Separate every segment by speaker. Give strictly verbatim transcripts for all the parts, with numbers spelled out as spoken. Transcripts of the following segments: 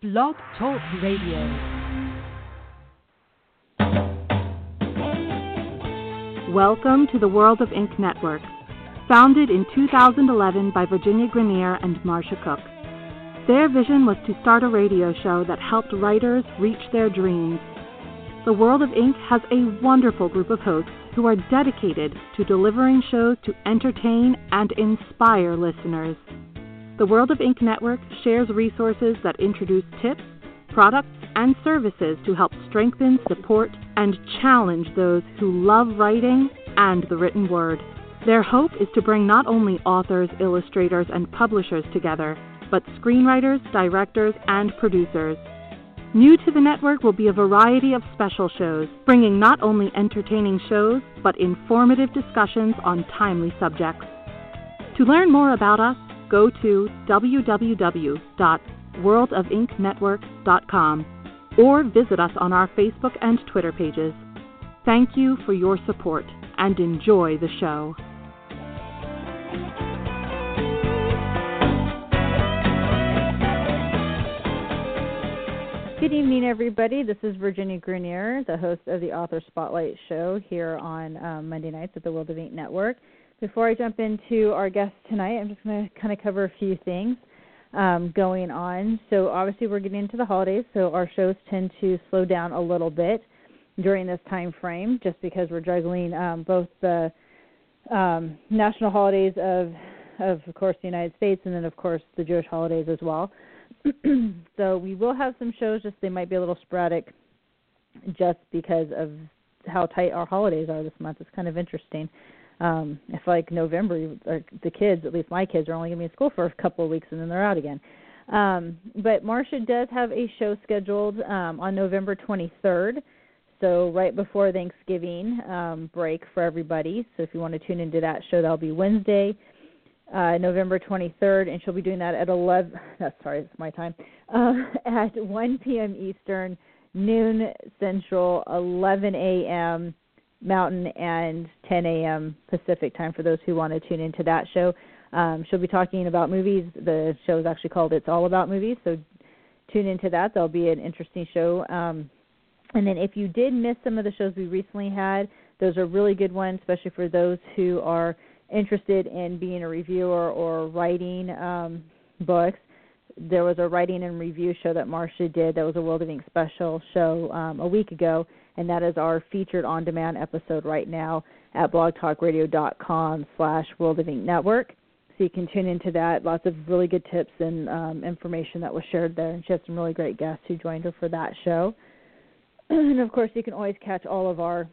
Speaker 1: Blog Talk Radio. Welcome to the World of Ink Network, founded in two thousand eleven by Virginia Grenier and Marcia Cook. Their vision was to start a radio show that helped writers reach their dreams. The World of Ink has a wonderful group of hosts who are dedicated to delivering shows to entertain and inspire listeners. The World of Ink Network shares resources that introduce tips, products, and services to help strengthen, support, and challenge those who love writing and the written word. Their hope is to bring not only authors, illustrators, and publishers together, but screenwriters, directors, and producers. New to the network will be a variety of special shows, bringing not only entertaining shows, but informative discussions on timely subjects. To learn more about us, go to w w w dot world of ink network dot com or visit us on our Facebook and Twitter pages. Thank you for your support and enjoy the show.
Speaker 2: Good evening, everybody. This is Virginia Grenier, the host of the Author Spotlight Show here on um, Monday nights at the World of Ink Network. Before I jump into our guest tonight, I'm just going to kind of cover a few things um, going on. So obviously we're getting into the holidays, so our shows tend to slow down a little bit during this time frame just because we're juggling um, both the um, national holidays of, of, of course, the United States and then, of course, the Jewish holidays as well. So we will have some shows, just they might be a little sporadic just because of how tight our holidays are this month. It's kind of interesting. Um, it's like November, the kids, at least my kids, are only going to be in school for a couple of weeks and then they're out again. Um, but Marcia does have a show scheduled um, on November twenty-third, so right before Thanksgiving um, break for everybody. So if you want to tune into that show, that'll be Wednesday, Uh, November twenty-third, and she'll be doing that at eleven. That's sorry, it's my time. Uh, at one p.m. Eastern, noon Central, eleven a.m. Mountain, and ten a.m. Pacific time for those who want to tune into that show. Um, she'll be talking about movies. The show is actually called "It's All About Movies," so tune into that. That'll be an interesting show. Um, and then, if you did miss some of the shows we recently had, those are really good ones, especially for those who are interested in being a reviewer or writing um, books. There was a writing and review show that Marcia did that was a World of Ink special show um, a week ago, and that is our featured on-demand episode right now at blogtalkradio.com slash World of Ink Network. So you can tune into that. Lots of really good tips and um, information that was shared there, and she had some really great guests who joined her for that show. And, of course, you can always catch all of our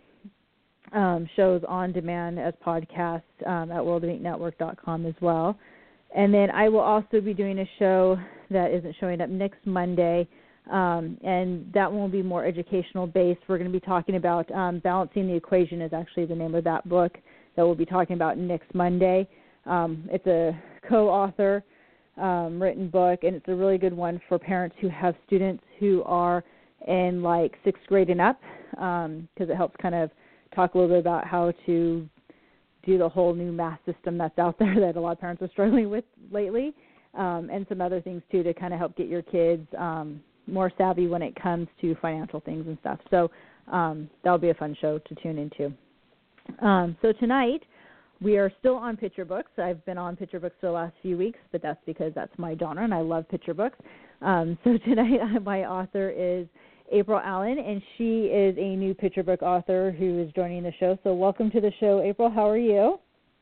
Speaker 2: Um, shows on demand as podcasts um, at world of ink network dot com as well. And then I will also be doing a show that isn't showing up next Monday, um, and that one will be more educational based. We're going to be talking about um, Balancing the Equation is actually the name of that book that we'll be talking about next Monday. Um, it's a co-author um, written book, and it's a really good one for parents who have students who are in like sixth grade and up, because um, it helps kind of talk a little bit about how to do the whole new math system that's out there that a lot of parents are struggling with lately, um, and some other things, too, to kind of help get your kids um, more savvy when it comes to financial things and stuff. So um, that'll be a fun show to tune into. Um, so tonight, we are still on picture books. I've been on picture books for the last few weeks, but that's because that's my genre, and I love picture books. Um, so tonight, my author is April Allen, and she is a new picture book author who is joining the show. So welcome to the show, April. How are you?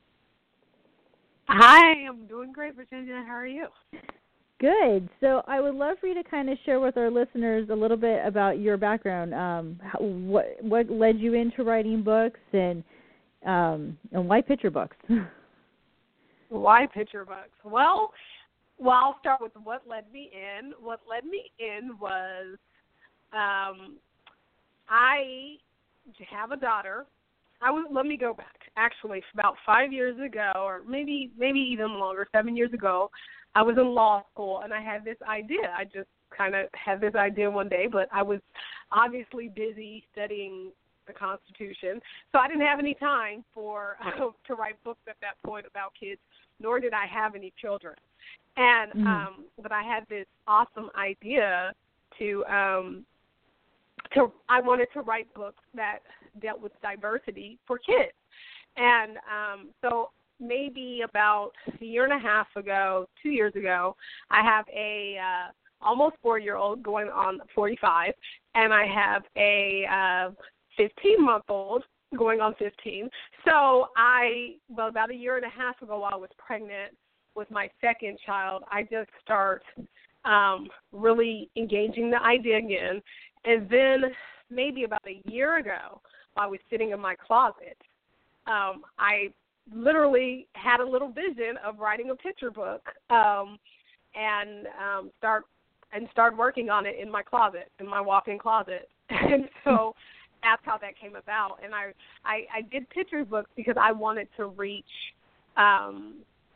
Speaker 3: Hi, I'm doing great, Virginia. How are you?
Speaker 2: Good. So I would love for you to kind of share with our listeners a little bit about your background. Um, how, what what led you into writing books, and um, and why picture books?
Speaker 3: Why picture books? Well, well, I'll start with what led me in. What led me in was Um, I have a daughter. I was, let me go back. Actually, about five years ago, or maybe maybe even longer, seven years ago, I was in law school, and I had this idea. I just kind of had this idea one day, but I was obviously busy studying the Constitution, so I didn't have any time for uh, to write books at that point about kids, nor did I have any children. And
Speaker 2: mm-hmm.
Speaker 3: um, but I had this awesome idea to um, to I wanted to write books that dealt with diversity for kids. And um, so maybe about a year and a half ago, two years ago, I have a uh, almost four-year-old going on forty-five, and I have a uh, fifteen-month-old going on fifteen. So I, well, about a year and a half ago while I was pregnant with my second child, I just start um, really engaging the idea again. And then maybe about a year ago while I was sitting in my closet, um, I literally had a little vision of writing a picture book um, and um, start and start working on it in my closet, in my walk-in closet. And so that's how that came about. And I, I, I did picture books because I wanted to reach um,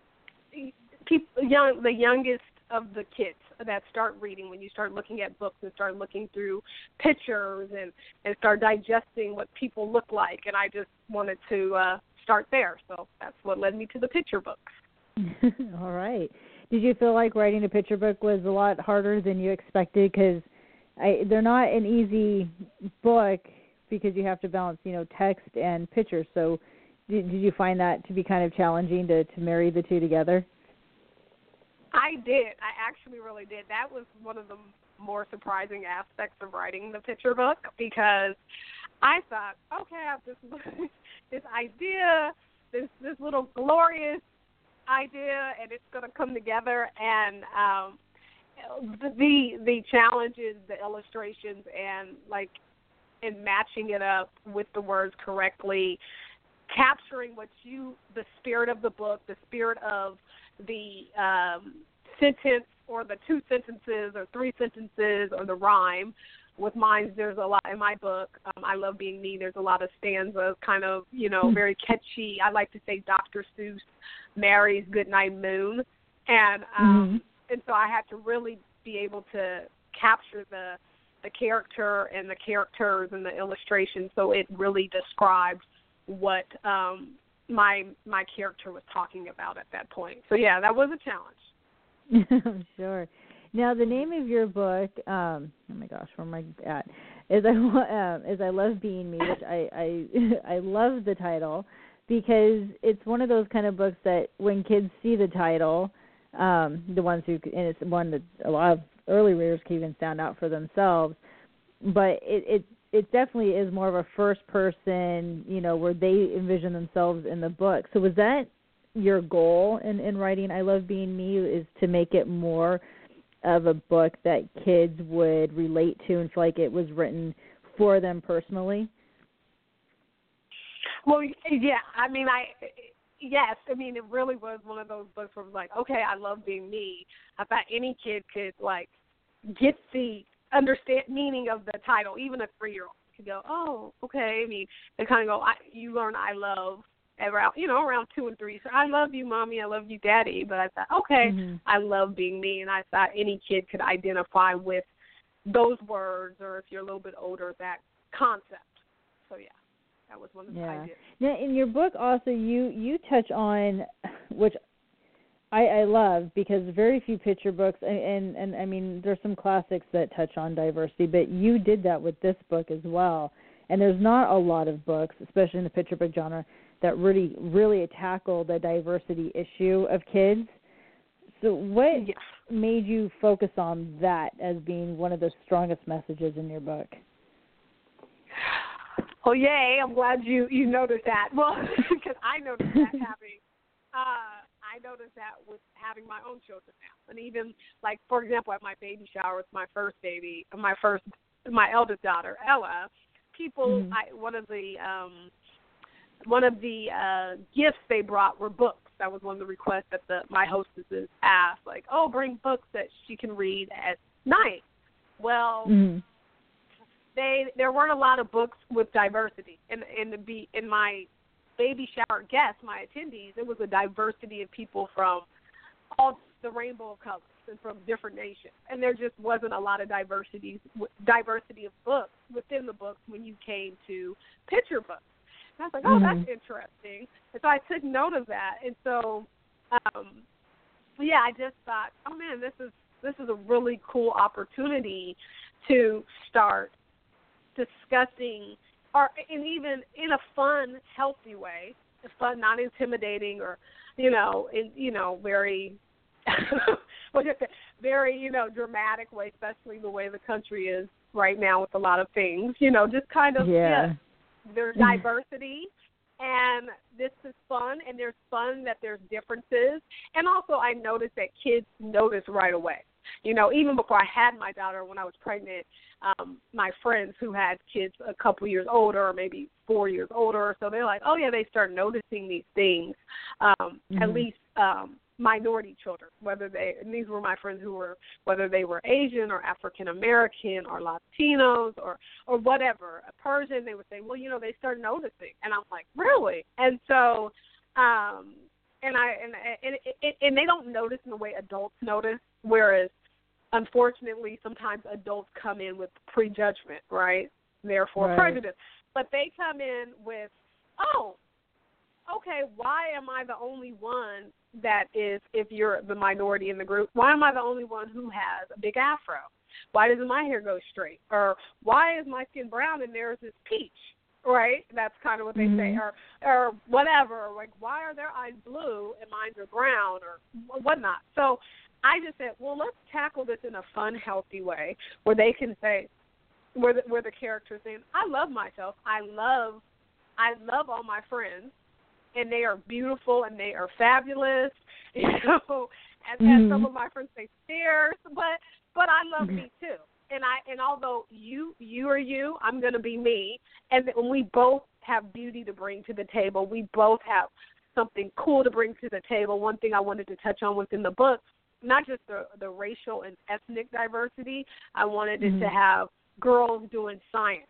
Speaker 3: people, young, the youngest of the kids that start reading. When you start looking at books and start looking through pictures and, and start digesting what people look like. And I just wanted to uh, start there. So that's what led me to the picture books.
Speaker 2: All right. Did you feel like writing a picture book was a lot harder than you expected? Because they're not an easy book because you have to balance, you know, text and pictures. So did, did you find that to be kind of challenging to, to marry the two together?
Speaker 3: I did. I actually really did. That was one of the more surprising aspects of writing the picture book because I thought, okay, I have this this idea, this this little glorious idea, and it's going to come together. And um, the the challenges, the illustrations, and like in matching it up with the words correctly, capturing what you, the spirit of the book, the spirit of the um, sentence or the two sentences or three sentences or the rhyme. With mine, there's a lot in my book. Um, I Love Being Me. There's a lot of stanzas, kind of, you know, very catchy. I like to say Doctor Seuss, Mary's Goodnight Moon. And um, mm-hmm. and so I had to really be able to capture the the character and the characters and the illustrations so it really described what um, my my character was talking about at that point. So, yeah, that was a challenge.
Speaker 2: Sure. Now, the name of your book, um, oh, my gosh, where am I at, is I, uh, is I Love Being Me, which I, I, I love the title because it's one of those kind of books that when kids see the title, um, the ones who, and it's one that a lot of early readers can even stand out for themselves, but it, it it definitely is more of a first person, you know, where they envision themselves in the book. So was that your goal in, in writing I Love Being Me, is to make it more of a book that kids would relate to and feel like it was written for them personally?
Speaker 3: Well, yeah, I mean, I yes, I mean, it really was one of those books where it was like, okay, I love being me. I thought any kid could, like, get the understand meaning of the title, even a three-year-old could go, oh, okay. I mean, they kind of go, I, you learn I love around, you know, around two and three. So I love you, Mommy. I love you, Daddy. But I thought, okay, mm-hmm. I love being me. And I thought any kid could identify with those words, or if you're a little bit older, that concept. So, yeah, that was one of the
Speaker 2: yeah.
Speaker 3: ideas.
Speaker 2: Now, in your book also, you, you touch on, which I, I love, because very few picture books, and, and, and, I mean, there's some classics that touch on diversity, but you did that with this book as well. And there's not a lot of books, especially in the picture book genre, that really, really tackle the diversity issue of kids. So what yeah. made you focus on that as being one of the strongest messages in your book?
Speaker 3: Oh, yay. I'm glad you, you noticed that. Well, because I noticed that having, uh, I noticed that with having my own children now. And even, like, for example, at my baby shower with my first baby, my first, my eldest daughter, Ella, people, mm-hmm. I, one of the, um, One of the uh, gifts they brought were books. That was one of the requests that the, my hostesses asked, like, oh, bring books that she can read at night. Well, mm-hmm. they there weren't a lot of books with diversity. And in, in, the, in my baby shower guests, my attendees, it was a diversity of people from all the rainbow of colors and from different nations. And there just wasn't a lot of diversity, diversity of books within the books when you came to picture books. I was like, oh, mm-hmm. that's interesting. And so I took note of that. And so um, yeah, I just thought, oh man, this is this is a really cool opportunity to start discussing, or and even in a fun, healthy way, a fun, not intimidating, or you know, in you know, very what you say, very you know, dramatic way, especially the way the country is right now with a lot of things. You know, just kind of
Speaker 2: yeah.
Speaker 3: yeah there's diversity. And this is fun, and there's fun that there's differences. And also I noticed that kids notice right away. You know, even before I had my daughter, when I was pregnant, um, my friends who had kids a couple years older, or maybe four years older, so they're like, oh, yeah, they start noticing these things, um, mm-hmm. at least um, minority children, whether they, and these were my friends who were, whether they were Asian or African-American or Latinos or, or whatever, Persian, they would say, well, you know, they start noticing. And I'm like, really? And so, um, and I, and, and, and, and they don't notice in the way adults notice, whereas, unfortunately, sometimes adults come in with prejudgment, right? Therefore,
Speaker 2: right.
Speaker 3: prejudice. But they come in with, oh, okay, why am I the only one that is, if you're the minority in the group, why am I the only one who has a big afro? Why doesn't my hair go straight? Or why is my skin brown and theirs is peach? Right? That's kind of what they mm-hmm. say. Or or whatever. Like, why are their eyes blue and mine are brown or whatnot? So I just said, well, let's tackle this in a fun, healthy way where they can say, where the, where the character's saying, I love myself. I love, I love all my friends. And they are beautiful, and they are fabulous, you know. And, mm-hmm. and some of my friends say stairs, but but I love mm-hmm. me too. And I and although you you are you, I'm going to be me. And we both have beauty to bring to the table. We both have something cool to bring to the table. One thing I wanted to touch on within the book, not just the the racial and ethnic diversity. I wanted mm-hmm. it to have girls doing science.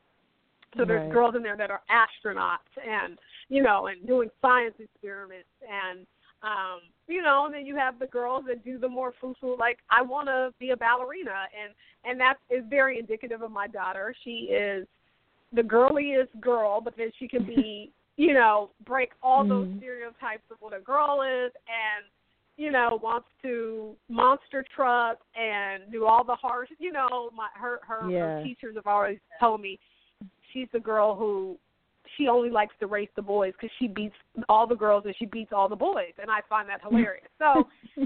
Speaker 3: So there's
Speaker 2: right.
Speaker 3: girls in there that are astronauts and, you know, and doing science experiments and, um, you know, and then you have the girls that do the more foo-foo, like, I want to be a ballerina. And, and that is very indicative of my daughter. She is the girliest girl, but then she can be, you know, break all those mm. stereotypes of what a girl is and, you know, wants to monster truck and do all the hard, you know, my, her, her, yeah. her teachers have always told me, she's the girl who she only likes to race the boys because she beats all the girls and she beats all the boys, and I find that hilarious. So,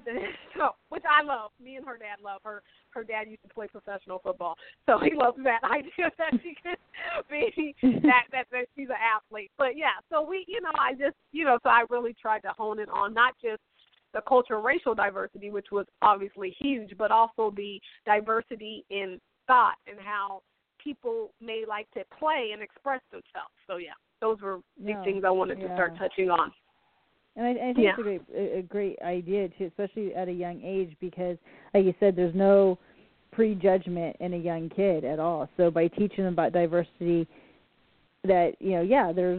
Speaker 3: so which I love. Me and her dad love her. Her dad used to play professional football, so he loves that idea that she can be that that, that she's an athlete. But yeah, so we, you know, I just, you know, so I really tried to hone in on not just the cultural racial diversity, which was obviously huge, but also the diversity in thought and how people may like to play and express themselves. So, yeah, those were the
Speaker 2: no,
Speaker 3: things I wanted
Speaker 2: yeah.
Speaker 3: to start touching on.
Speaker 2: And I, I think
Speaker 3: yeah.
Speaker 2: it's a great, a great idea, too, especially at a young age because, like you said, there's no prejudgment in a young kid at all. So by teaching them about diversity, that, you know, yeah, there's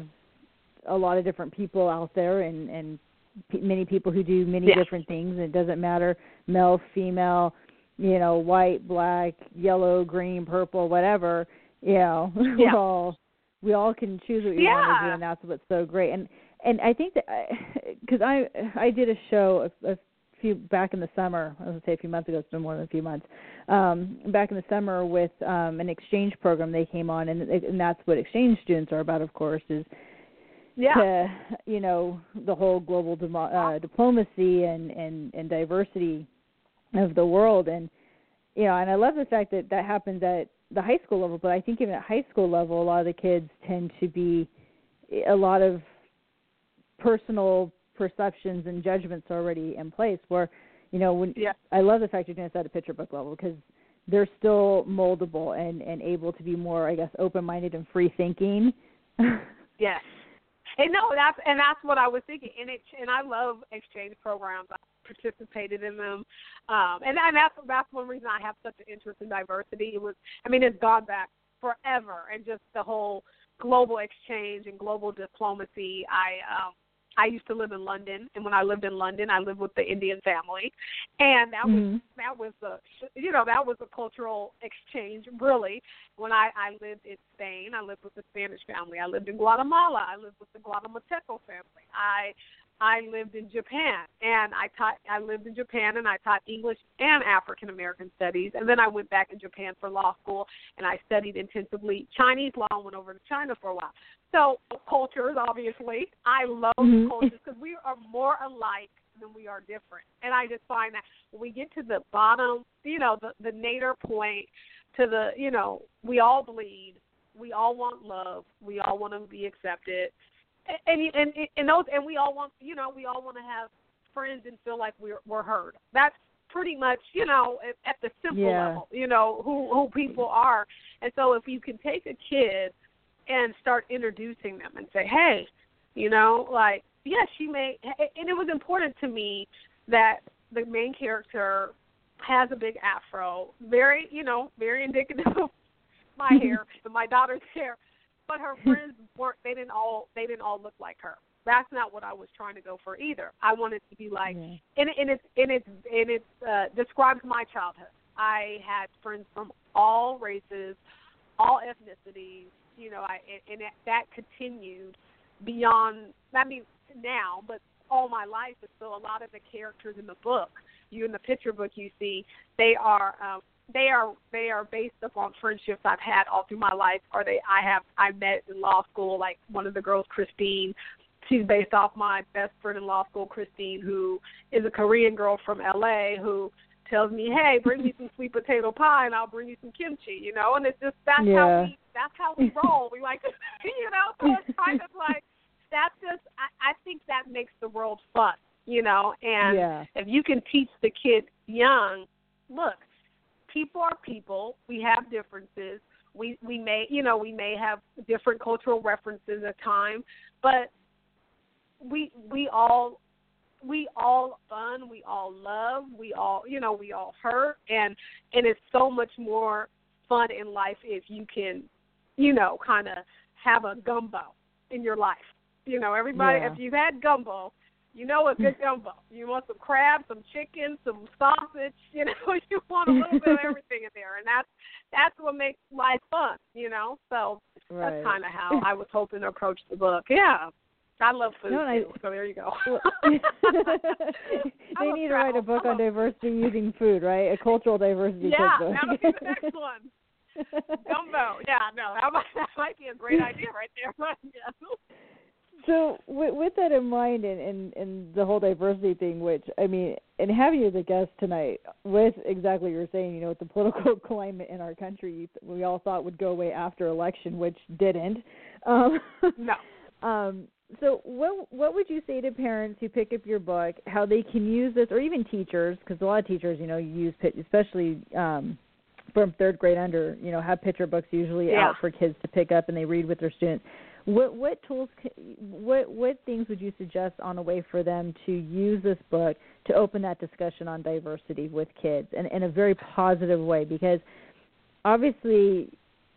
Speaker 2: a lot of different people out there and, and p- many people who do many
Speaker 3: yeah.
Speaker 2: different things. It doesn't matter, male, female, you know, white, black, yellow, green, purple, whatever, you know,
Speaker 3: yeah.
Speaker 2: we all we all can choose what we
Speaker 3: yeah.
Speaker 2: want to do, and that's what's so great. And and I think that because I, I I did a show a, a few back in the summer. I was going to say a few months ago. It's been more than a few months. Um, back in the summer with um, an exchange program they came on, and and that's what exchange students are about, of course, is
Speaker 3: yeah.
Speaker 2: to, you know, the whole global demo, uh, diplomacy and, and, and diversity of the world. And, you know, and I love the fact that that happens at the high school level, but I think even at high school level, a lot of the kids tend to be a lot of personal perceptions and judgments already in place where, you know, when
Speaker 3: yeah.
Speaker 2: I love the fact you're doing this at a picture book level because they're still moldable and, and able to be more, I guess, open-minded and free-thinking.
Speaker 3: Yes. And no, that's and that's what I was thinking. And it and I love exchange programs. I participated in them, um, and, and that's that's one reason I have such an interest in diversity. It was, I mean, it's gone back forever, and just the whole global exchange and global diplomacy. I um, I used to live in London, and when I lived in London, I lived with the Indian family, and that
Speaker 2: mm-hmm.
Speaker 3: was that was the you know that was a cultural exchange really. When I, I lived in Spain, I lived with the Spanish family. I lived in Guatemala. I lived with the Guatemalteco family. I I lived in Japan, and I taught. I lived in Japan, and I taught English and African American studies. And then I went back in Japan for law school, and I studied intensively Chinese law and went over to China for a while. So cultures, obviously, I love
Speaker 2: Mm-hmm.
Speaker 3: cultures because we are more alike than we are different. And I just find that when we get to the bottom, you know, the the nadir point, to the, you know, we all bleed, we all want love, we all want to be accepted. And and and those and we all want you know we all want to have friends and feel like we're we're heard. That's pretty much you know at, at the simple
Speaker 2: Yeah.
Speaker 3: level you know who who people are. And so if you can take a kid and start introducing them and say, hey, you know, like yes, yeah, she may. And it was important to me that the main character has a big afro, very you know very indicative of my hair and my daughter's hair. But her friends weren't. They didn't all. They didn't all look like her. That's not what I was trying to go for either. I wanted to be like,
Speaker 2: Yeah.
Speaker 3: and, and it and it and it uh, describes my childhood. I had friends from all races, all ethnicities. You know, I and it, that continued beyond. I mean, now, but all my life. And so a lot of the characters in the book, you in the picture book, you see, they are. Um, They are they are based upon friendships I've had all through my life, or they I have I met in law school. Like one of the girls, Christine, she's based off my best friend in law school, Christine, who is a Korean girl from L A who tells me, hey, bring me some sweet potato pie and I'll bring you some kimchi, you know. And it's just that's
Speaker 2: Yeah.
Speaker 3: how we that's how we roll. We like, you know. So it's kind of like that's just I, I think that makes the world fun, you know. And
Speaker 2: Yeah.
Speaker 3: if you can teach the kid young, look. People are people. We have differences. We we may you know we may have different cultural references at times, but we we all we all fun. We all love. We all you know we all hurt, and and it's so much more fun in life if you can you know kind of have a gumbo in your life. You know everybody
Speaker 2: Yeah.
Speaker 3: if you've had gumbo. You know a good gumbo. You want some crab, some chicken, some sausage. You know, you want a little bit of everything in there, and that's that's what makes life fun. You know, so
Speaker 2: Right.
Speaker 3: that's kind of how I was hoping to approach the book. Yeah, I love food
Speaker 2: No,
Speaker 3: too.
Speaker 2: I-
Speaker 3: So there you go.
Speaker 2: Well, they
Speaker 3: I'm a
Speaker 2: need to write a
Speaker 3: travel-
Speaker 2: book
Speaker 3: I'm
Speaker 2: on
Speaker 3: a-
Speaker 2: diversity using food, right? A cultural diversity
Speaker 3: Yeah,
Speaker 2: cookbook.
Speaker 3: that'll be the next one. Gumbo. Yeah, no, that might, that might be a great idea right there. Yeah.
Speaker 2: So with, with that in mind, and, and, and the whole diversity thing, which, I mean, and having you as a guest tonight, with exactly what you're saying, you know, with the political climate in our country, we all thought would go away after election, which didn't. Um,
Speaker 3: No.
Speaker 2: um, so what what would you say to parents who pick up your book, how they can use this, or even teachers, because a lot of teachers, you know, use, especially um, from third grade under, you know, have picture books usually
Speaker 3: Yeah.
Speaker 2: out for kids to pick up and they read with their students. What what tools, what what things would you suggest on a way for them to use this book to open that discussion on diversity with kids, and in a very positive way? Because obviously,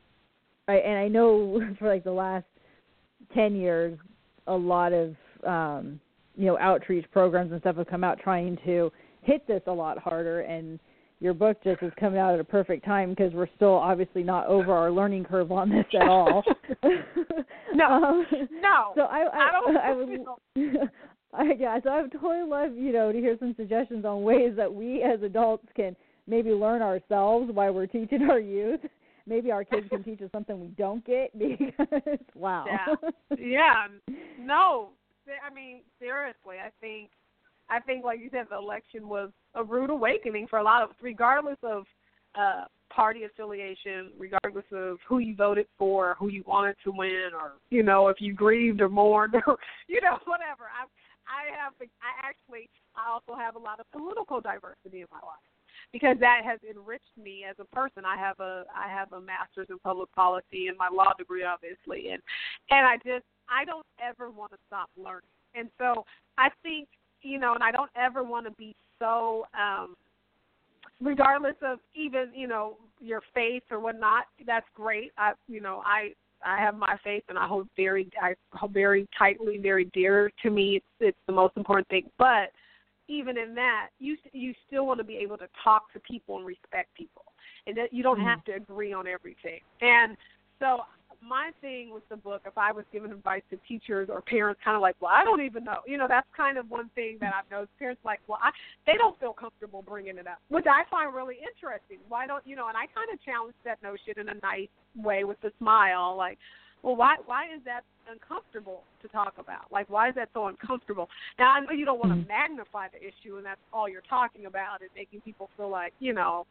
Speaker 2: I, and I know for like the last ten years, a lot of um, you know outreach programs and stuff have come out trying to hit this a lot harder, and your book just is coming out at a perfect time because we're still obviously not over our learning curve on this at all.
Speaker 3: No,
Speaker 2: um,
Speaker 3: no.
Speaker 2: So I, I,
Speaker 3: I don't
Speaker 2: I would, I, yeah. So I would totally love, you know, to hear some suggestions on ways that we as adults can maybe learn ourselves while we're teaching our youth. Maybe our kids can teach us something we don't get because wow.
Speaker 3: Yeah. Yeah. No. I mean, seriously, I think. I think, like you said, the election was a rude awakening for a lot of us, regardless of uh, party affiliation, regardless of who you voted for, who you wanted to win, or, you know, if you grieved or mourned, or, you know, whatever. I, I have, I actually, I also have a lot of political diversity in my life because that has enriched me as a person. I have a, I have a master's in public policy and my law degree, obviously, and, and I just, I don't ever want to stop learning. And so I think, you know, and I don't ever want to be so, um, regardless of even, you know, your faith or whatnot, that's great. I, you know, I, I have my faith and I hold very, I hold very tightly, very dear to me. It's, it's the most important thing. But even in that, you, you still want to be able to talk to people and respect people. And that you don't
Speaker 2: mm-hmm.
Speaker 3: have to agree on everything. And so my thing with the book, if I was giving advice to teachers or parents, kind of like, well, I don't even know. You know, that's kind of one thing that I've noticed. Parents like, well, I, they don't feel comfortable bringing it up, which I find really interesting. Why don't, you know, and I kind of challenge that notion in a nice way with a smile, like, well, why why is that uncomfortable to talk about? Like, why is that so uncomfortable? Now, I know you don't want to magnify the issue, and that's all you're talking about, is making people feel like, you know,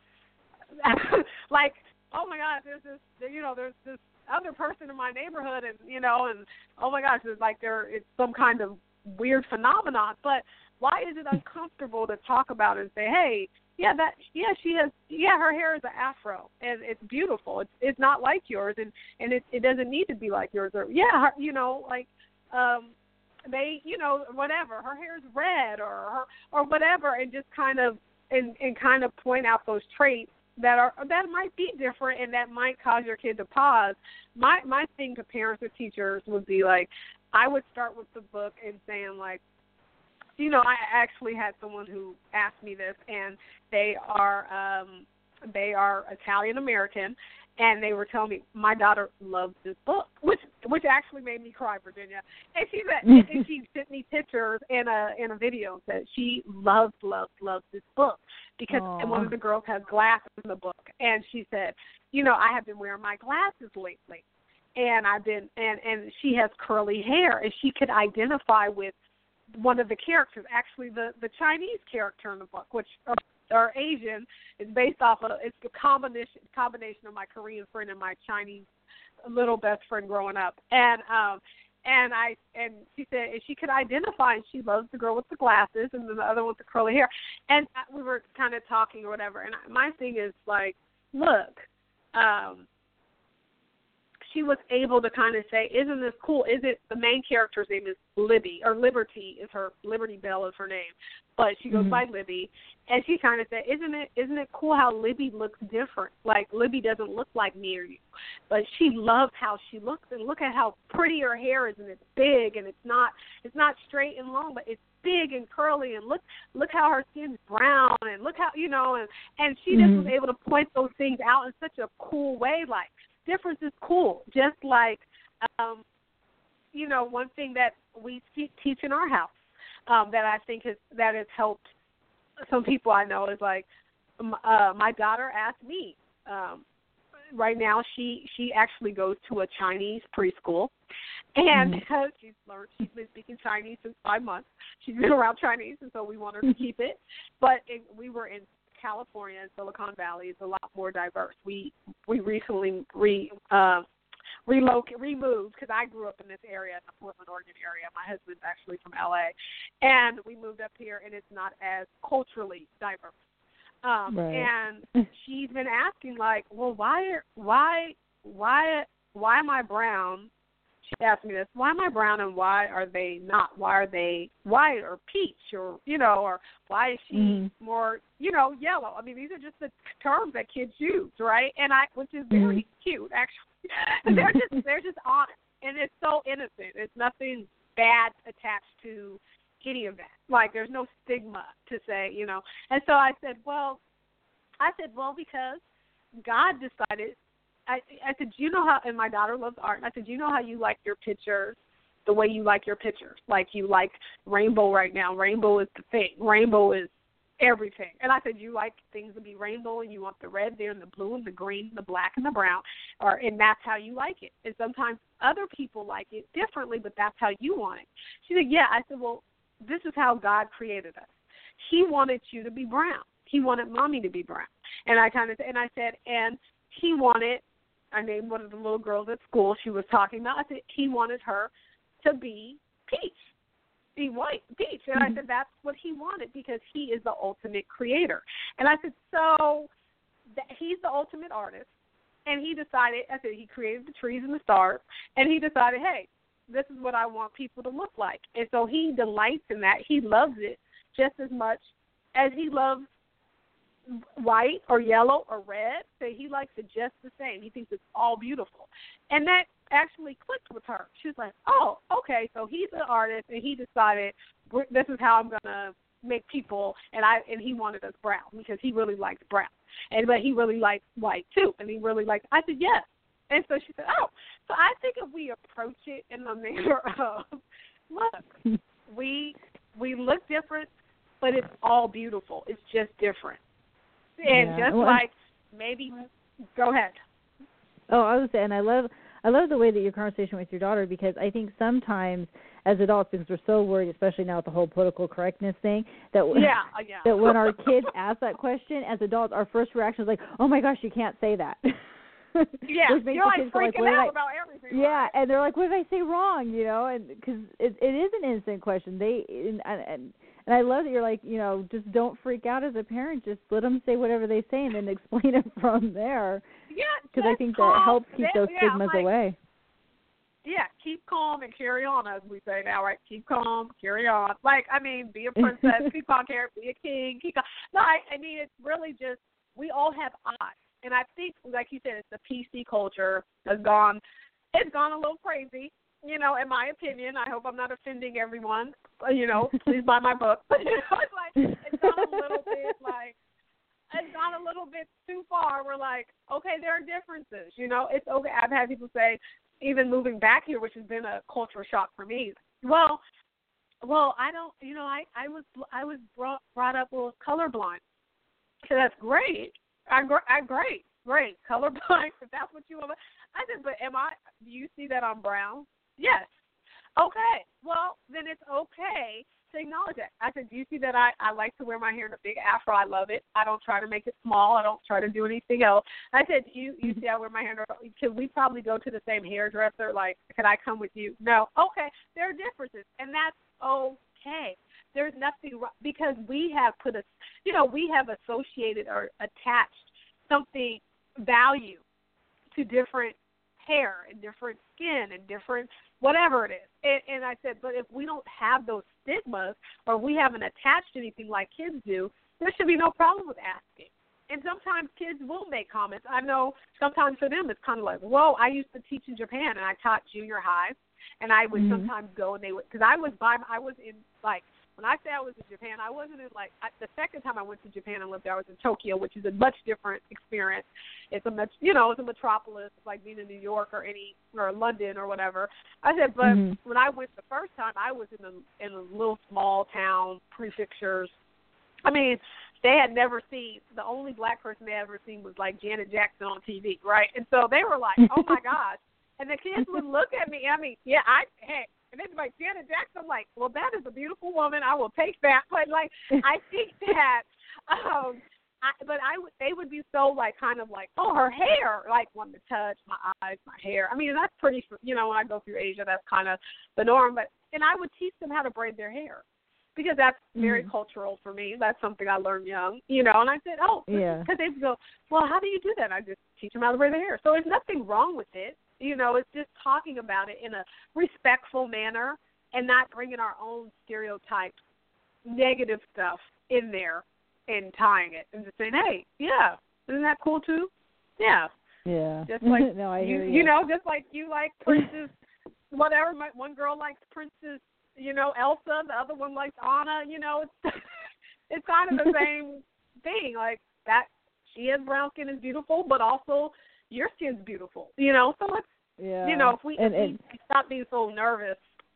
Speaker 3: like, oh, my God, there's this, you know, there's this other person in my neighborhood, and, you know, and, oh, my gosh, it's like there it's some kind of weird phenomenon. But why is it uncomfortable to talk about it and say, hey, yeah, that, yeah, she has, yeah, her hair is an afro, and it's beautiful. It's it's not like yours, and, and it, it doesn't need to be like yours. Or, yeah, her, you know, like, um, they, you know, whatever, her hair is red, or her, or whatever, and just kind of, and, and kind of point out those traits that are that might be different and that might cause your kid to pause. My my thing to parents or teachers would be like, I would start with the book and saying like, you know, I actually had someone who asked me this, and they are um, they are Italian American, and they were telling me my daughter loves this book, which which actually made me cry, Virginia. And she said, and she sent me pictures in a in a video that she loves loves loves this book because
Speaker 2: Aww.
Speaker 3: one of the girls has glasses in the book, and she said, you know, I have been wearing my glasses lately, and I've been and and she has curly hair, and she could identify with one of the characters, actually the, the Chinese character in the book, which are, are Asian, is based off of, it's a combination combination of my Korean friend and my Chinese little best friend growing up. And um and I and she said and she could identify, and she loves the girl with the glasses and then the other one with the curly hair. And we were kind of talking or whatever, and my thing is like, look, um she was able to kind of say, isn't this cool? Is it, the main character's name is Libby, or Liberty is her, Liberty Bell is her name, but she goes mm-hmm. by Libby, and she kind of said, isn't it, isn't it cool how Libby looks different? Like, Libby doesn't look like me or you, but she loves how she looks, and look at how pretty her hair is, and it's big, and it's not, it's not straight and long, but it's big and curly, and look, look how her skin's brown, and look how, you know, and, and she mm-hmm. just was able to point those things out in such a cool way, like, difference is cool. Just like, um, you know, one thing that we teach in our house um, that I think has that has helped some people I know is like, uh, my daughter asked me. Um, right now, she she actually goes to a Chinese preschool, and mm-hmm. she's learned she's been speaking Chinese since five months. She's been around Chinese, and so we want her to keep it. But it, we were in California and Silicon Valley is a lot more diverse. We we recently re uh, relocate removed because I grew up in this area, in the Portland, Oregon area. My husband's actually from L A, and we moved up here, and it's not as culturally diverse. Um, right. And she's been asking like, well, why why why why am I brown? She asked me this, why am I brown and why are they not? Why are they white or peach or, you know, or why is she mm-hmm. more, you know, yellow? I mean, these are just the terms that kids use, right? And I, which is very mm-hmm. cute, actually. And they're just, they're just honest. And it's so innocent. It's nothing bad attached to any of that. Like, there's no stigma to say, you know. And so I said, well, I said, well, because God decided, I, I said, do you know how, and my daughter loves art, and I said, do you know how you like your pictures the way you like your pictures? Like you like rainbow right now. Rainbow is the thing. Rainbow is everything. And I said, you like things to be rainbow, and you want the red there and the blue and the green and the black and the brown, or and that's how you like it. And sometimes other people like it differently, but that's how you want it. She said, yeah. I said, well, this is how God created us. He wanted you to be brown. He wanted mommy to be brown. And I kind of, and I said, and he wanted, I named one of the little girls at school she was talking about. I said he wanted her to be peach, be white, peach. And mm-hmm. I said that's what he wanted because he is the ultimate creator. And I said, so that he's the ultimate artist. And he decided, I said he created the trees and the stars. And he decided, hey, this is what I want people to look like. And so he delights in that. He loves it just as much as he loves white or yellow or red. So he likes it just the same. He thinks it's all beautiful. And that actually clicked with her. She was like, oh, okay, so he's an artist, and he decided this is how I'm going to make people, and I and he wanted us brown because he really liked brown. And but he really liked white, too, and he really liked, I said, yes, And so she said, oh, so I think if we approach it in the manner of, look, we we look different, but it's all beautiful. It's just different. And
Speaker 2: yeah.
Speaker 3: just
Speaker 2: well,
Speaker 3: like maybe, go ahead.
Speaker 2: Oh, I was saying, I love I love the way that your conversation with your daughter, because I think sometimes as adults, because we're so worried, especially now with the whole political correctness thing, that
Speaker 3: yeah, yeah.
Speaker 2: that when our kids ask that question, as adults, our first reaction is like, oh my gosh, you can't say that.
Speaker 3: Yeah,
Speaker 2: Which makes
Speaker 3: you're
Speaker 2: the
Speaker 3: like
Speaker 2: kids go
Speaker 3: freaking
Speaker 2: like,
Speaker 3: out
Speaker 2: I,
Speaker 3: about everything.
Speaker 2: Yeah,
Speaker 3: right?
Speaker 2: and they're like, what did I say wrong? You know, and because it, it is an innocent question. They and, and and I love that you're like, you know, just don't freak out as a parent. Just let them say whatever they say and then explain it from there.
Speaker 3: Yeah,
Speaker 2: because I think
Speaker 3: calm.
Speaker 2: that helps keep
Speaker 3: that,
Speaker 2: those
Speaker 3: yeah,
Speaker 2: stigmas
Speaker 3: like,
Speaker 2: away.
Speaker 3: Yeah, keep calm and carry on, as we say now, right? Keep calm, carry on. Like, I mean, be a princess, keep on, carry, be a king, keep on. No, I, I mean, it's really just, we all have odds. And I think, like you said, it's the P C culture has gone, it's gone a little crazy, you know, in my opinion. I hope I'm not offending everyone. You know, please buy my book. But, you know, it's like, it's gone a little bit, like, it's gone a little bit too far. We're like, okay, there are differences, you know. It's okay. I've had people say, even moving back here, which has been a culture shock for me. Well, well, I don't, you know, I, I was I was brought brought up with colorblind. So that's great. I, I great, great colorblind. If that's what you want. I said, but am I? Do you see that I'm brown? Yes. Okay. Well, then it's okay to acknowledge it. I said, do you see that I, I like to wear my hair in a big afro? I love it. I don't try to make it small. I don't try to do anything else. I said, you you see I wear my hair in a Can we probably go to the same hairdresser? Like, can I come with you? No. Okay. There are differences, and that's okay. There's nothing wrong, because we have put a, you know, we have associated or attached something value to different hair and different skin and different whatever it is. And, and I said, but if we don't have those stigmas or we haven't attached anything like kids do, there should be no problem with asking. And sometimes kids will make comments. I know sometimes for them it's kind of like, whoa, I used to teach in Japan and I taught junior high, and I would mm-hmm. sometimes go and they would, because I was by, I was in like, when I say I was in Japan, I wasn't in, like, I, the second time I went to Japan and lived there, I was in Tokyo, which is a much different experience. It's a, much, you know, it's a metropolis. It's like being in New York or any, or London or whatever. I said, but mm-hmm. when I went the first time, I was in a, in a little small town, prefectures. I mean, they had never seen, the only black person they had ever seen was, like, Janet Jackson on T V, right? And so they were like, oh, my gosh. And the kids would look at me. I mean, yeah, I, hey. And it's like, Janet Jackson, I'm like, well, that is a beautiful woman. I will take that. But, like, I think that, um, I, but I would, they would be so, like, kind of like, oh, her hair, like, wanting to touch my eyes, my hair. I mean, that's pretty, you know, when I go through Asia, that's kind of the norm. But, and I would teach them how to braid their hair because that's very mm. cultural for me. That's something I learned young, you know. And I said, oh, yeah. Because they would go, well, how do you do that? I just teach them how to braid their hair. So there's nothing wrong with it. You know, it's just talking about it in a respectful manner and not bringing our own stereotyped negative stuff in there and tying it and just saying, hey, yeah, isn't that cool too? Yeah.
Speaker 2: Yeah.
Speaker 3: Just like,
Speaker 2: no, I
Speaker 3: you,
Speaker 2: hear you.
Speaker 3: you know, just like you like Princess, whatever. My, one girl likes Princess, you know, Elsa. The other one likes Anna. You know, it's it's kind of the same thing. Like that, she has brown skin is beautiful, but also your skin's beautiful, you know. So let's, yeah. you know, if we,
Speaker 2: and,
Speaker 3: if
Speaker 2: and,
Speaker 3: we stop being so nervous.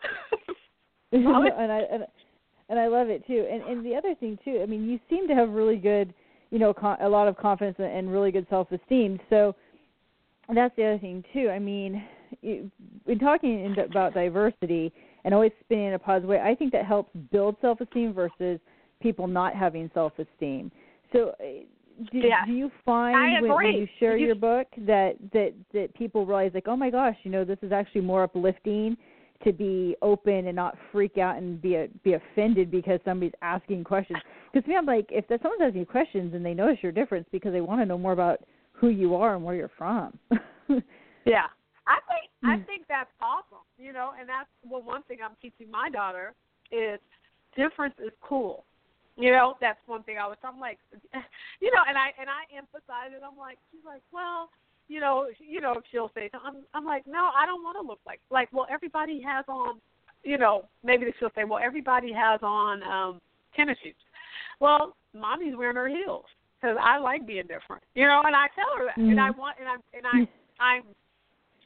Speaker 2: and I and, and I love it too. And and the other thing too, I mean, you seem to have really good, you know, con- a lot of confidence and really good self-esteem. So that's the other thing too. I mean, you, in talking in, about diversity and always spinning in a positive way, I think that helps build self-esteem versus people not having self-esteem. So. Do,
Speaker 3: yeah.
Speaker 2: do you find when, when you share you, your book that, that, that people realize, like, oh, my gosh, you know, this is actually more uplifting to be open and not freak out and be a, be offended because somebody's asking questions? Because to me, I'm like, if someone's asking questions and they notice your difference because they want to know more about who you are and where you're from.
Speaker 3: yeah. I think I think that's awesome, you know, and that's well, one thing I'm teaching my daughter is difference is cool. You know, that's one thing I was, I'm like, you know, and I and I emphasize it. I'm like, she's like, well, you know, you know, she'll say, I'm, I'm like, no, I don't want to look like, like, well, everybody has on, you know, maybe she'll say, well, everybody has on um, tennis shoes. Well, mommy's wearing her heels because I like being different, you know, and I tell her that, mm-hmm. and I want, and I and I I'm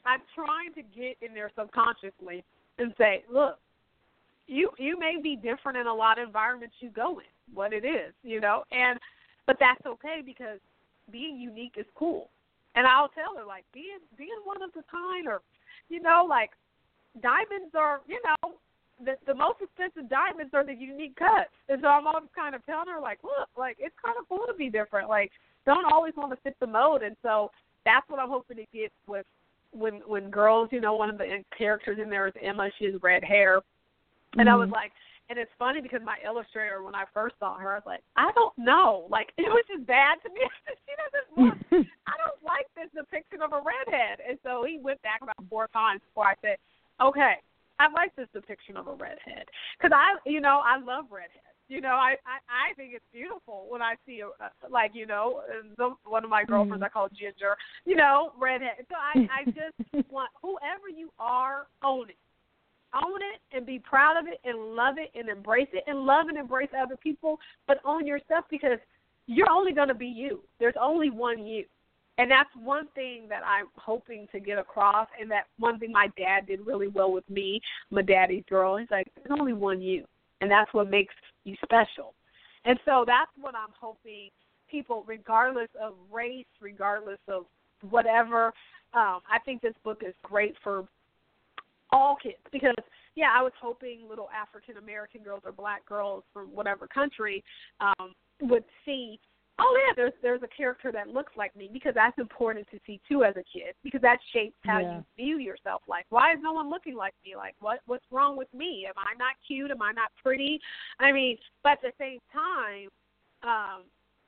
Speaker 3: I'm trying to get in there subconsciously and say, look, you you may be different in a lot of environments you go in, what it is, you know, and but that's okay because being unique is cool. And I'll tell her, like, being being one of a kind, or, you know, like, diamonds are, you know, the the most expensive diamonds are the unique cuts. And so I'm always kind of telling her, like, look, like, it's kind of cool to be different. Like, don't always want to fit the mode. And so that's what I'm hoping to get with when when girls, you know, one of the characters in there is Emma. She has red hair. And mm-hmm. I was like, and it's funny because my illustrator, when I first saw her, I was like, I don't know. Like, it was just bad to me. She doesn't want, I don't like this depiction of a redhead. And so he went back about four times before I said, okay, I like this depiction of a redhead. Because I, you know, I love redheads. You know, I, I, I think it's beautiful when I see, a, like, you know, the, one of my girlfriends, mm. I call Ginger, you know, redhead. So I, I just want, whoever you are, own it. Own it and be proud of it and love it and embrace it and love and embrace other people, but own yourself because you're only going to be you. There's only one you. And that's one thing that I'm hoping to get across, and that one thing my dad did really well with me, my daddy's girl. He's like, there's only one you, and that's what makes you special. And so that's what I'm hoping people, regardless of race, regardless of whatever, um, I think this book is great for all kids, because, yeah, I was hoping little African-American girls or black girls from whatever country um, would see, oh, yeah, there's there's a character that looks like me, because that's important to see, too, as a kid, because that shapes how yeah. you view yourself. Like, why is no one looking like me? Like, what what's wrong with me? Am I not cute? Am I not pretty? I mean, but at the same time, um,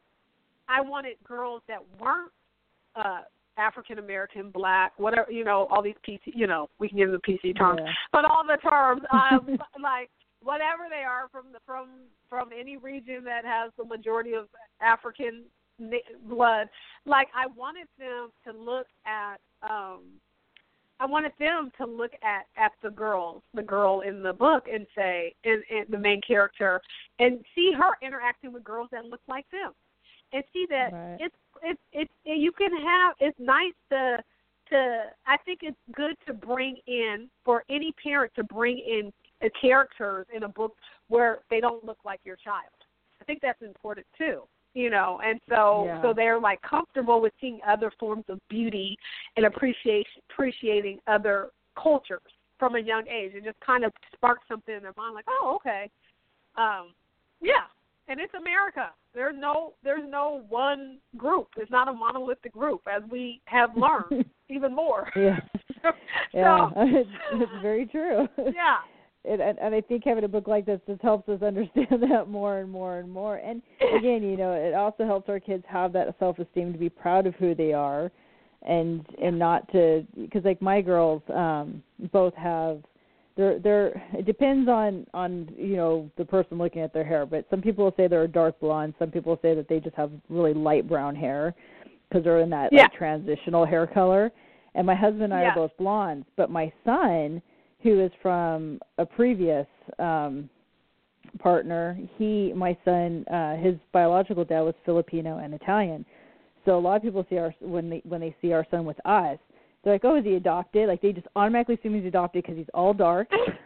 Speaker 3: I wanted girls that weren't uh African-American, black, whatever, you know, all these P C, you know, we can give them the P C terms, yeah. but all the terms, um, like, whatever they are from the, from from any region that has the majority of African blood, like, I wanted them to look at, um, I wanted them to look at, at the girl, the girl in the book, and say, and, and the main character, and see her interacting with girls that look like them. And see that right. it's it's it's you can have it's nice to to I think it's good to bring in, for any parent to bring in uh, characters in a book where they don't look like your child. I think that's important too, you know. And so yeah. so they're like comfortable with seeing other forms of beauty and appreciate appreciating other cultures from a young age, and just kind of spark something in their mind, like, oh, okay, um, yeah. And it's America. There's no there's no one group. It's not a monolithic group, as we have learned even more.
Speaker 2: Yeah,
Speaker 3: so,
Speaker 2: yeah, it's, it's very true.
Speaker 3: Yeah.
Speaker 2: And, and, and I think having a book like this just helps us understand that more and more and more. And again, you know, it also helps our kids have that self-esteem to be proud of who they are, and and not to, because like my girls um, both have. They're, they're, it depends on, on, you know, the person looking at their hair, but some people will say they're dark blonde. Some people say that they just have really light brown hair because they're in that yeah. like, transitional hair color. And my husband and I yeah. are both blondes, but my son, who is from a previous um, partner, he, my son, uh, his biological dad was Filipino and Italian. So a lot of people see our, when they, when they see our son with us, they're like, oh, is he adopted? Like, they just automatically assume he's adopted because he's all dark,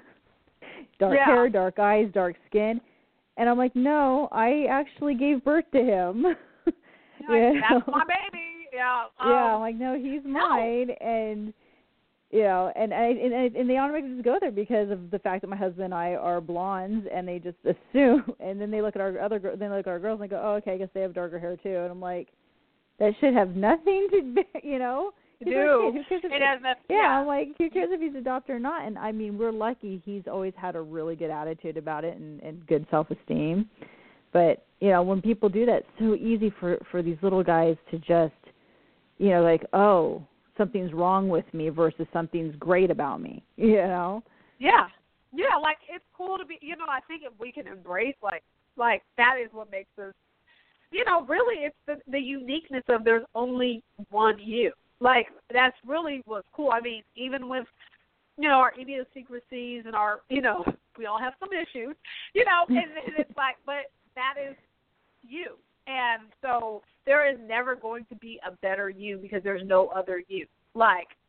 Speaker 2: dark yeah. hair, dark eyes, dark skin. And I'm like, no, I actually gave birth to him.
Speaker 3: Yeah, like, that's my baby. Yeah. Um,
Speaker 2: yeah, I'm like, no, he's mine. No. And, you know, and, I, and, and they automatically just go there because of the fact that my husband and I are blondes, and they just assume. And then they look at our other, then they look at our girls and they go, oh, okay, I guess they have darker hair too. And I'm like, that should have nothing to do, you know.
Speaker 3: Do.
Speaker 2: Who cares if
Speaker 3: it has nothing,
Speaker 2: yeah,
Speaker 3: yeah,
Speaker 2: I'm like, who cares if he's adopted or not? And I mean, we're lucky he's always had a really good attitude about it, and, and good self-esteem. But, you know, when people do that, it's so easy for, for these little guys to just, you know, like, oh, something's wrong with me versus something's great about me, you know?
Speaker 3: Yeah. Yeah, like, it's cool to be, you know, I think if we can embrace, like, like that is what makes us, you know, really it's the, the uniqueness of there's only one you. Like, that's really what's cool. I mean, even with, you know, our idiosyncrasies and our, you know, we all have some issues, you know, and, and it's like, but that is you. And so there is never going to be a better you because there's no other you. Like,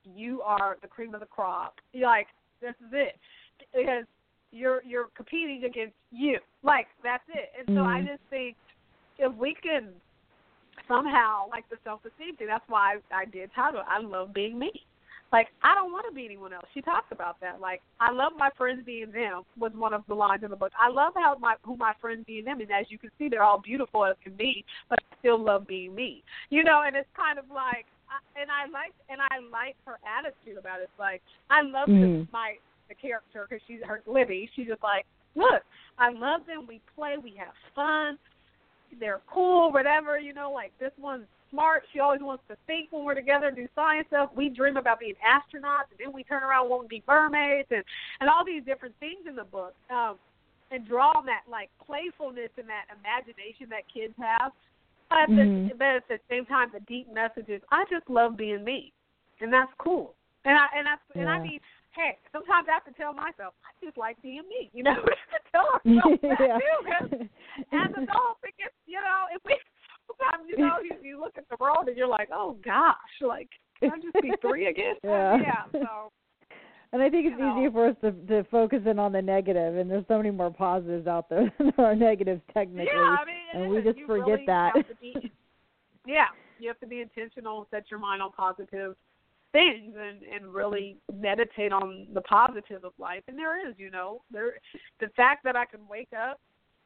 Speaker 3: you are the cream of the crop. You're like, this is it. Because you're you're competing against you. Like, that's it. And so
Speaker 2: mm-hmm.
Speaker 3: I just think if we can somehow, like the self-esteem thing, that's why I, I did title it, I love being me. Like, I don't want to be anyone else. She talks about that. Like, I love my friends being them was one of the lines in the book. I love how my who my friends being them, and as you can see, they're all beautiful as can be, but I still love being me. You know, and it's kind of like, and I like and I like her attitude about it. It's like, I love
Speaker 2: mm-hmm.
Speaker 3: this, my the character, because she's her Libby. She's just like, look, I love them. We play. We have fun. They're cool, whatever, you know, like this one's smart. She always wants to think when we're together, do science stuff. We dream about being astronauts, and then we turn around wanting to be mermaids, and, and all these different things in the book. Um, and draw on that, like, playfulness and that imagination that kids have. But at,
Speaker 2: mm-hmm.
Speaker 3: the, but at the same time, the deep message is, I just love being me, and that's cool. And I and I,
Speaker 2: yeah.
Speaker 3: and I mean, hey, sometimes I have to tell myself, I just like being me, you know, tell myself that
Speaker 2: yeah.
Speaker 3: too, because as adults, it gets, you know, if we, sometimes, you know, you, you look at the world and you're like, oh, gosh, like, can I just be three again?
Speaker 2: Yeah.
Speaker 3: yeah, so.
Speaker 2: And I think it's
Speaker 3: you know.
Speaker 2: easier for us to, to focus in on the negative, and there's so many more positives out there than there are negatives technically,
Speaker 3: yeah, I mean,
Speaker 2: and we just
Speaker 3: you
Speaker 2: forget
Speaker 3: really
Speaker 2: that.
Speaker 3: Have to be, yeah, you have to be intentional and set your mind on positive things and, and really meditate on the positive of life. And there is, you know, there the fact that I can wake up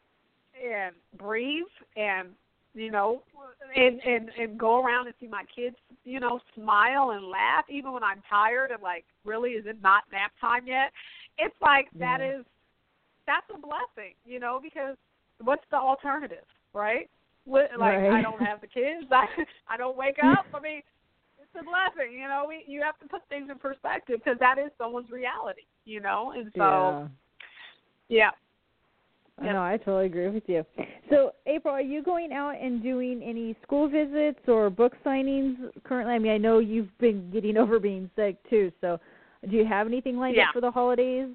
Speaker 3: and breathe and, you know, and, and, and go around and see my kids, you know, smile and laugh, even when I'm tired and like, really, is it not nap time yet? It's like,
Speaker 2: yeah.
Speaker 3: that is, that's a blessing, you know, because what's the alternative, right? Like,
Speaker 2: right.
Speaker 3: I don't have the kids. I, I don't wake up. I mean, it's a blessing, you know. We you have to put things in perspective because that is someone's reality, you know. And so, yeah.
Speaker 2: yeah. I know, I totally agree with you. So, April, are you going out and doing any school visits or book signings currently? I mean, I know you've been getting over being sick too. So, do you have anything lined
Speaker 3: yeah.
Speaker 2: up for the holidays?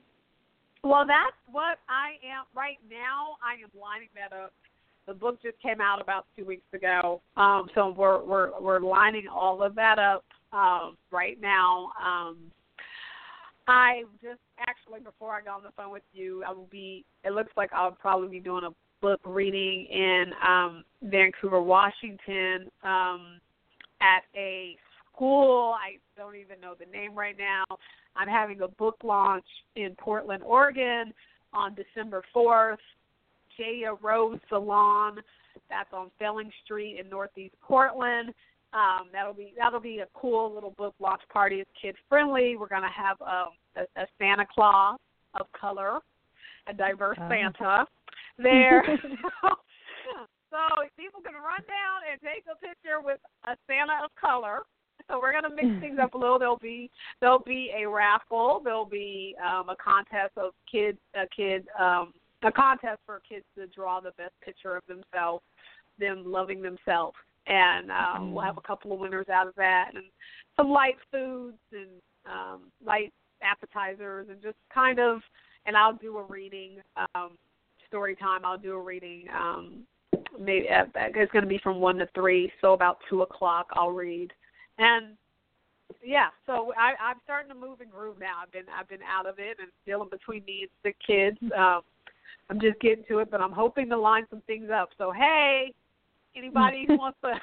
Speaker 3: Well, that's what I am right now. I am lining that up. The book just came out about two weeks ago, um, so we're we're we're lining all of that up um, right now. Um, I just actually before I got on the phone with you, I will be. It looks like I'll probably be doing a book reading in um, Vancouver, Washington, um, at a school. I don't even know the name right now. I'm having a book launch in Portland, Oregon, on December fourth. Jaya Rose Salon, that's on Felling Street in Northeast Portland. Um, that'll be that'll be a cool little book launch party. It's kid friendly. We're gonna have um, a, a Santa Claus of color, a diverse
Speaker 2: oh.
Speaker 3: Santa there. So people can run down and take a picture with a Santa of color. So we're gonna mix things up a little. There'll be there'll be a raffle. There'll be um, a contest of kids, a kid. Um, a contest for kids to draw the best picture of themselves, them loving themselves. And um, mm. we'll have a couple of winners out of that and some light foods and um, light appetizers and just kind of, and I'll do a reading, um, story time. I'll do a reading. Um, maybe uh, it's going to be from one to three, so about two o'clock I'll read. And yeah, so I, I'm starting to move and groove now. I've been I've been out of it and still in between me and sick kids. Um, I'm just getting to it, but I'm hoping to line some things up. So, hey, anybody who wants to,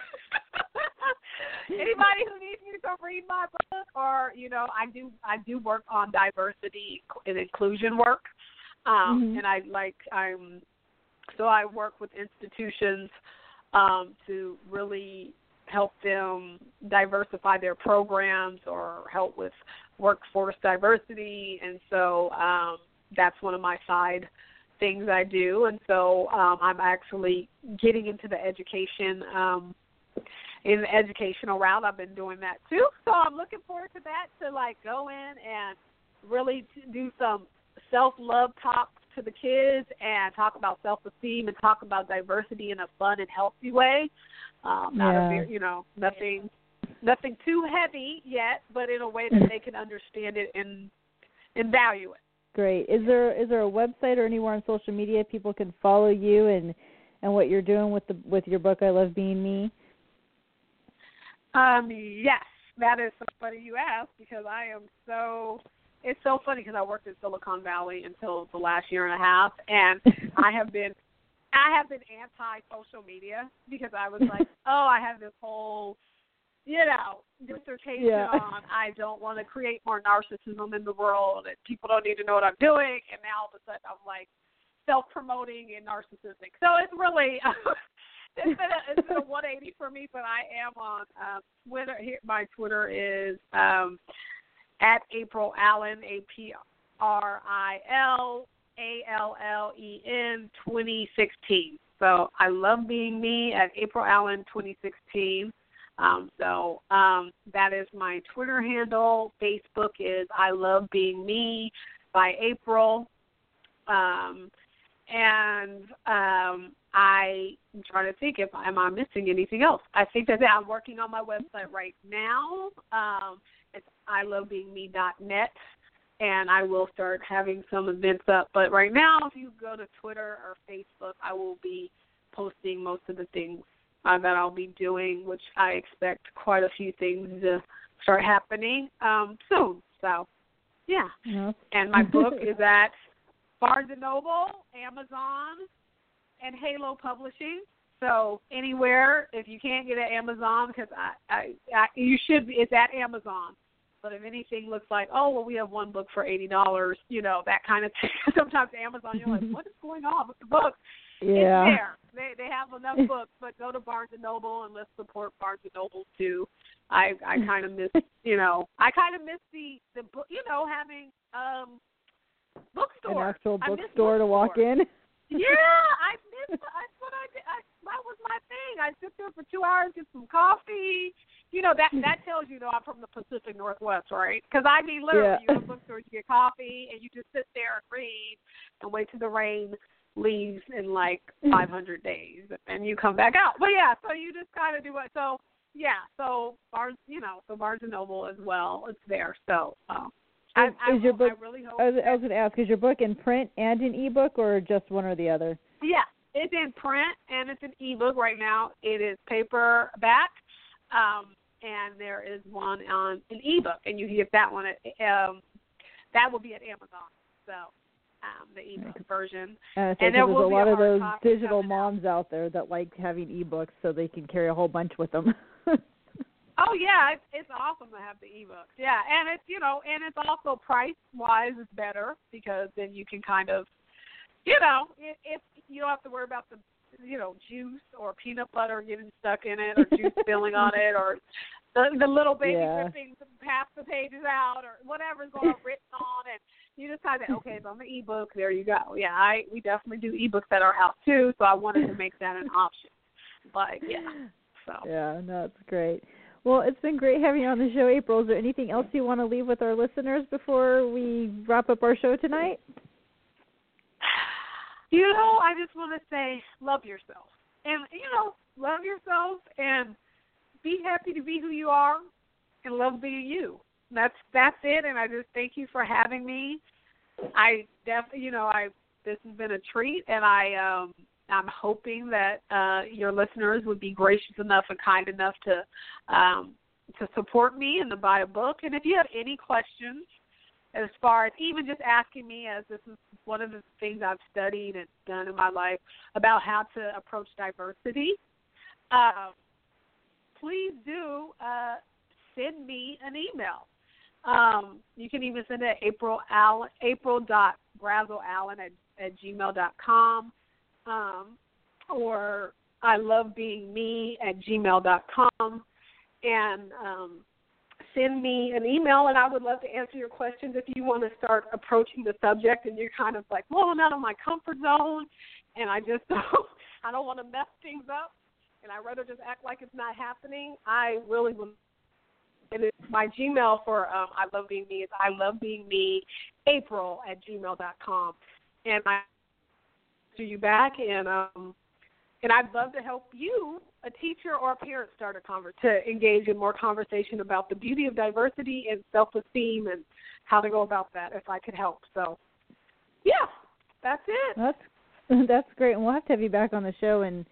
Speaker 3: anybody who needs me to come read my book, or, you know, I do I do work on diversity and inclusion work, um, mm-hmm. and I like, I'm, so I work with institutions um, to really help them diversify their programs or help with workforce diversity, and so um, that's one of my side things I do, and so um, I'm actually getting into the education, um, in the educational route. I've been doing that too, so I'm looking forward to that, to like go in and really do some self-love talk to the kids and talk about self-esteem and talk about diversity in a fun and healthy way. Um, not
Speaker 2: yeah.
Speaker 3: a very, you know, nothing, nothing too heavy yet, but in a way that they can understand it and and value it.
Speaker 2: Great. Is there is there a website or anywhere on social media people can follow you and, and what you're doing with the with your book, I Love Being Me?
Speaker 3: Um, yes. that is so funny you asked because I am so. It's so funny because I worked in Silicon Valley until the last year and a half, and I have been, I have been anti-social media because I was like, oh, I have this whole, you know, dissertation
Speaker 2: yeah.
Speaker 3: on I don't want to create more narcissism in the world, and people don't need to know what I'm doing, and now all of a sudden I'm like self-promoting and narcissistic. So it's really. It's been, a, it's been a one eighty for me, but I am on uh, Twitter. Here, my Twitter is um, at April Allen, A P R I L A L L E N twenty sixteen. So I love being me at April Allen twenty sixteen. Um, so um, that is my Twitter handle. Facebook is I Love Being Me by April. Um, and um, I am trying to think if am I missing anything else. I think that I'm working on my website right now. Um, it's I love being me dot net, and I will start having some events up. But right now, if you go to Twitter or Facebook, I will be posting most of the things uh, that I'll be doing, which I expect quite a few things to start happening um, soon. So, yeah. Yep. And my book is at Barnes and Noble, Amazon, and Halo Publishing. So anywhere, if you can't get it at Amazon, because I, I, I, you should, it's at Amazon. But if anything looks like, oh, well, we have one book for eighty dollars, you know, that kind of thing. Sometimes Amazon, you're like, what is going on with the book?
Speaker 2: Yeah.
Speaker 3: It's there. They they have enough books, but go to Barnes and Noble and let's support Barnes and Noble too. I I kind of miss, you know, I kind of miss the the book, you know, having um. bookstore.
Speaker 2: An actual bookstore to walk in.
Speaker 3: Yeah, I miss. That's what I did. I, that was my thing. I sit there for two hours, get some coffee. You know that that tells you, though, I'm from the Pacific Northwest, right? Because I mean, literally,
Speaker 2: yeah.
Speaker 3: you go to bookstores, you get coffee, and you just sit there and read, and wait till the rain leaves in like five hundred days, and you come back out. But yeah, so you just kind of do it. So yeah, so Barnes, you know, so Barnes and Noble as well. It's there. So. Um,
Speaker 2: Is,
Speaker 3: I, I,
Speaker 2: is your book?
Speaker 3: I, really hope
Speaker 2: I was, I was going to ask: is your book in print and an ebook, or just one or the other?
Speaker 3: Yeah, it's in print and it's an ebook right now. It is paperback, um, and there is one on an ebook, and you can get that one. At, um, that will be at Amazon. So um, the ebook version.
Speaker 2: Uh, so
Speaker 3: and there
Speaker 2: there's
Speaker 3: will
Speaker 2: a
Speaker 3: be
Speaker 2: lot
Speaker 3: a
Speaker 2: of those
Speaker 3: hard copy
Speaker 2: digital
Speaker 3: coming
Speaker 2: moms
Speaker 3: out.
Speaker 2: out there that like having ebooks so they can carry a whole bunch with them.
Speaker 3: Oh yeah, it's, it's awesome to have the ebooks. Yeah, and it's you know, and it's also price wise, it's better because then you can kind of, you know, if, if you don't have to worry about the, you know, juice or peanut butter getting stuck in it or juice spilling on it or the, the little baby
Speaker 2: yeah.
Speaker 3: dripping past the pages out or whatever's going written on it. You just kind of okay, it's on the ebook. There you go. Yeah, I we definitely do ebooks at our house too, so I wanted to make that an option. But yeah, so
Speaker 2: yeah, no, that's great. Well, it's been great having you on the show, April. Is there anything else you want to leave with our listeners before we wrap up our show tonight?
Speaker 3: You know, I just want to say love yourself. And, you know, love yourself and be happy to be who you are and love being you. That's that's it, and I just thank you for having me. I definitely, you know, I this has been a treat, and I um, I'm hoping that uh, your listeners would be gracious enough and kind enough to um, to support me and to buy a book. And if you have any questions, as far as even just asking me, as this is one of the things I've studied and done in my life about how to approach diversity, uh, please do uh, send me an email. Um, you can even send it at April Allen, April dot brazel allen at, at gmail dot com. Um, or I love being me at gmail dot com, and um, send me an email, and I would love to answer your questions if you want to start approaching the subject and you're kind of like, well, I'm out of my comfort zone, and I just don't, I don't want to mess things up, and I'd rather just act like it's not happening. I really would. And it's my Gmail for um, I Love Being Me is I Love Being Me, April at gmail dot com, and I to you back, and um, and I'd love to help you, a teacher or a parent, start a conver- to engage in more conversation about the beauty of diversity and self-esteem and how to go about that if I could help. So, yeah, that's it.
Speaker 2: That's that's great, and we'll have to have you back on the show and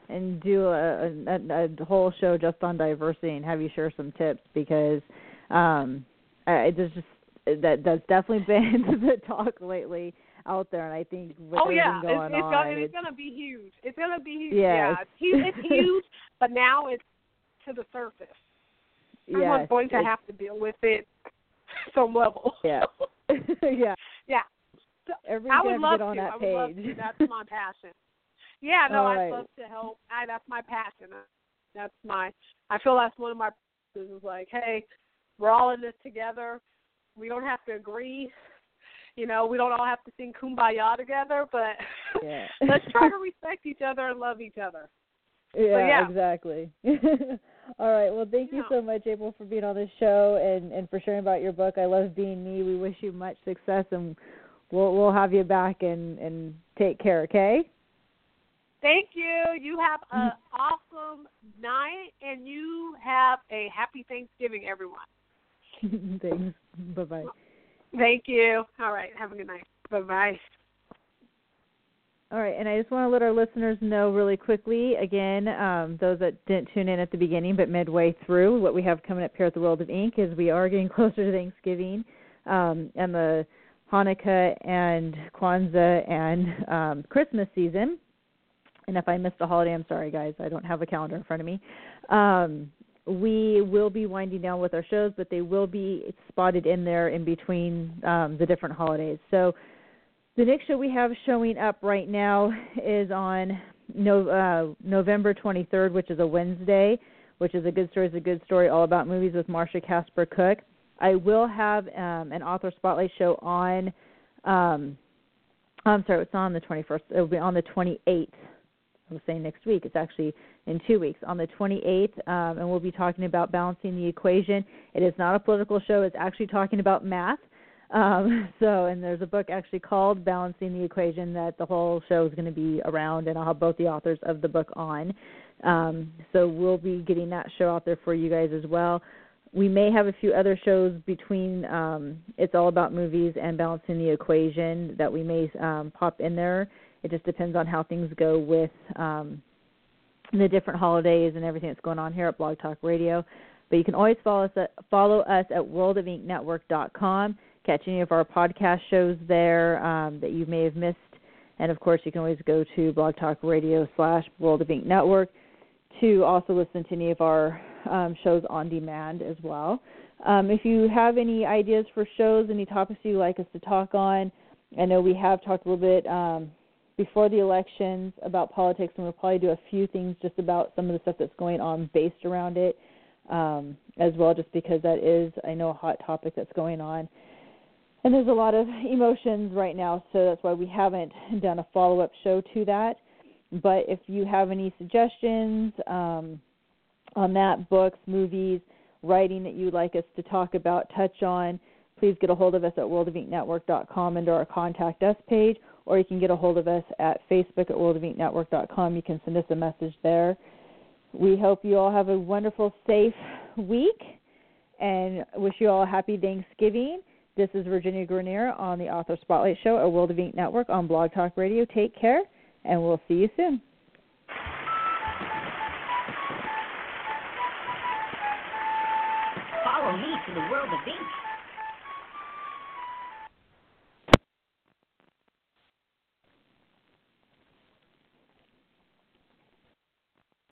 Speaker 2: and do a, a, a whole show just on diversity and have you share some tips, because um, I, there's just that that's definitely been the talk lately out there, and I think with
Speaker 3: oh yeah,
Speaker 2: everything going
Speaker 3: it's, it's
Speaker 2: on,
Speaker 3: gonna,
Speaker 2: it's,
Speaker 3: it's gonna be huge. It's gonna be huge.
Speaker 2: Yes.
Speaker 3: Yeah, it's huge. It's huge, but now it's to the surface. Someone's
Speaker 2: yes,
Speaker 3: going to have to deal with it some level.
Speaker 2: Yeah, yeah,
Speaker 3: yeah. So
Speaker 2: Everybody
Speaker 3: I would love
Speaker 2: get on
Speaker 3: to.
Speaker 2: that
Speaker 3: I would
Speaker 2: page.
Speaker 3: love to. That's my passion. Yeah, no,
Speaker 2: All
Speaker 3: I'd
Speaker 2: right.
Speaker 3: love to help. I, that's my passion. That's my. I feel that's one of my passions. Is like, hey, we're all in this together. We don't have to agree. You know, we don't all have to sing Kumbaya together, but
Speaker 2: yeah.
Speaker 3: let's try to respect each other and love each other.
Speaker 2: Yeah,
Speaker 3: yeah.
Speaker 2: exactly. All right. Well, thank
Speaker 3: yeah.
Speaker 2: you so much, April, for being on this show and, and for sharing about your book. I Love Being Me. We wish you much success, and we'll we'll have you back, and, and take care, okay?
Speaker 3: Thank you. You have an awesome night, and you have a happy Thanksgiving, everyone.
Speaker 2: Thanks. Bye-bye.
Speaker 3: Thank you. All right. Have a good night. Bye-bye.
Speaker 2: All right, and I just want to let our listeners know really quickly, again, um, those that didn't tune in at the beginning but midway through, what we have coming up here at the World of Ink is we are getting closer to Thanksgiving um, and the Hanukkah and Kwanzaa and um, Christmas season. And if I missed a holiday, I'm sorry, guys. I don't have a calendar in front of me. Um, we will be winding down with our shows, but they will be spotted in there in between um, the different holidays. So the next show we have showing up right now is on no, uh, November twenty-third, which is a Wednesday, which is A Good Story is a Good Story, all about movies with Marsha Casper Cook. I will have um, an author spotlight show on, um, I'm sorry, it's not on the twenty-first. It will be on the twenty-eighth. I was saying next week. It's actually in two weeks, on the twenty-eighth, um, and we'll be talking about balancing the equation. It is not a political show. It's actually talking about math. Um, so, and there's a book actually called Balancing the Equation that the whole show is going to be around, and I'll have both the authors of the book on. Um, so we'll be getting that show out there for you guys as well. We may have a few other shows between um, It's All About Movies and Balancing the Equation that we may um, pop in there. It just depends on how things go with um, the different holidays and everything that's going on here at Blog Talk Radio. But you can always follow us at, follow us at world of ink network dot com. Catch any of our podcast shows there um, that you may have missed. And, of course, you can always go to Blog Talk Radio slash World of Ink Network to also listen to any of our um, shows on demand as well. Um, if you have any ideas for shows, any topics you'd like us to talk on, I know we have talked a little bit um, before the elections about politics, and we'll probably do a few things just about some of the stuff that's going on based around it um, as well, just because that is, I know, a hot topic that's going on. And there's a lot of emotions right now, so that's why we haven't done a follow-up show to that. But if you have any suggestions um, on that, books, movies, writing that you'd like us to talk about, touch on, please get a hold of us at world of ink network dot com under our Contact Us page, or you can get a hold of us at Facebook at world of ink network dot com. You can send us a message there. We hope you all have a wonderful, safe week, and wish you all a happy Thanksgiving. This is Virginia Grenier on the Author Spotlight Show at World of Ink Network on Blog Talk Radio. Take care, and we'll see you soon.
Speaker 4: Follow me to the World of Ink.